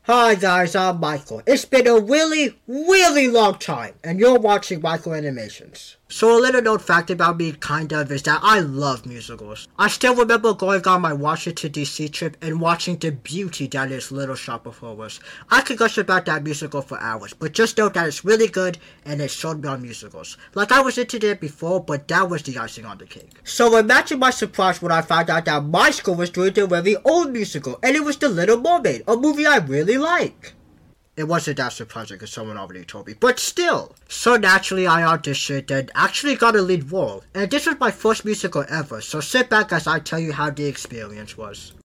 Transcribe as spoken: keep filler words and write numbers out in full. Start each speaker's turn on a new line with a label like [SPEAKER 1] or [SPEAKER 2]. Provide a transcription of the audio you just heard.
[SPEAKER 1] Hi guys, I'm Michael. It's been a really, really long time, and you're watching Michael Animations. So a little known fact about me, kind of, is that I love musicals. I still remember going on my Washington D C trip and watching the beauty that is Little Shop of Horrors. I could gush about that musical for hours, but just know that it's really good, and it showed me on musicals. Like I was into it before, but that was the icing on the cake. So imagine my surprise when I found out that my school was doing their very own musical, and it was The Little Mermaid, a movie I really like. It wasn't that surprising because someone already told me, but still. So naturally I auditioned and actually got a lead role, and this was my first musical ever, so sit back as I tell you how the experience was.